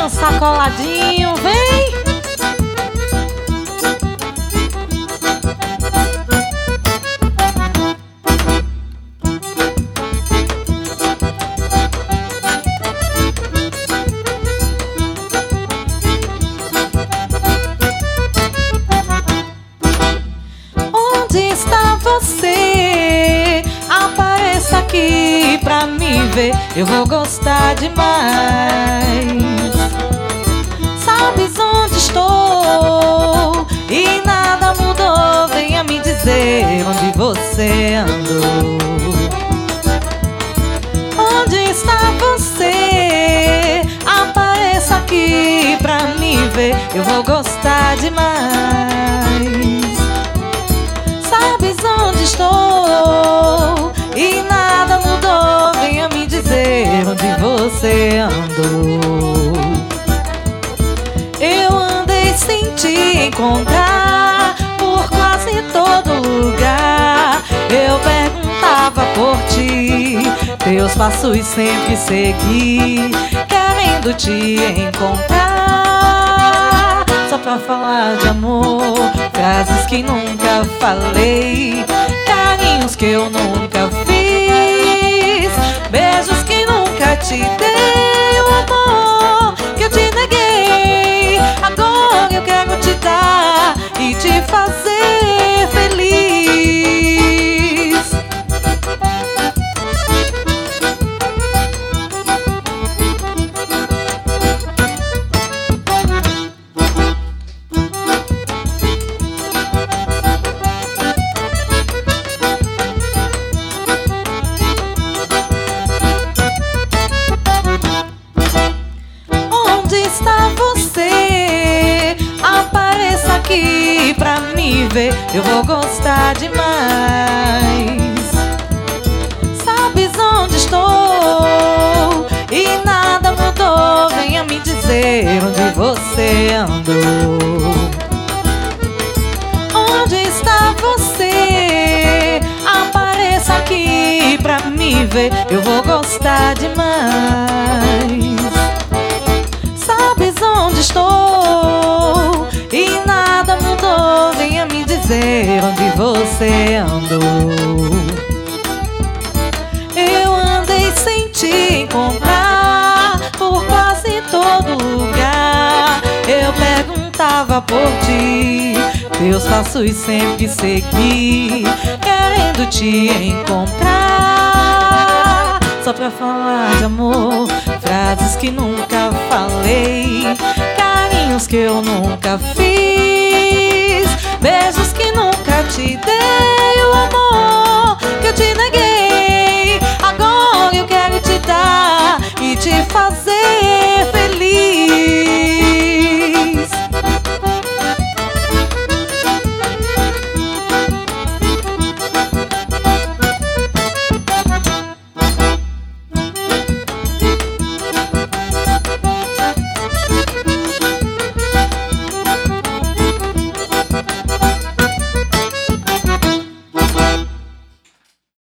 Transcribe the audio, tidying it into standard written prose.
Venha sacoladinho, vem! Onde está você? Apareça aqui pra me ver, eu vou gostar demais. Sabes onde estou e nada mudou, venha me dizer onde você andou. Onde está você? Apareça aqui pra me ver, eu vou gostar demais. Sabes onde estou e nada mudou, venha me dizer onde você andou. Eu andei sem te encontrar por quase todo lugar. Eu perguntava por ti, teus passos sempre segui, querendo te encontrar. Só pra falar de amor, frases que nunca falei, carinhos que eu nunca fiz, beijos que nunca te dei, o amor que eu te neguei. Agora eu quero te dar e te fazer feliz. Onde está você? Apareça aqui pra me ver, eu vou gostar demais. Sabes onde estou e nada mudou, venha me dizer onde você andou. Onde está você? Apareça aqui pra me ver, eu vou gostar demais. Sabes onde estou e nada mudou, venha me dizer onde você andou. Eu andei sem te encontrar por quase todo lugar. Eu perguntava por ti, teus passos sempre segui, querendo te encontrar. Só pra falar de amor, frases que nunca falei, carinhos que eu nunca fiz, beijos que nunca te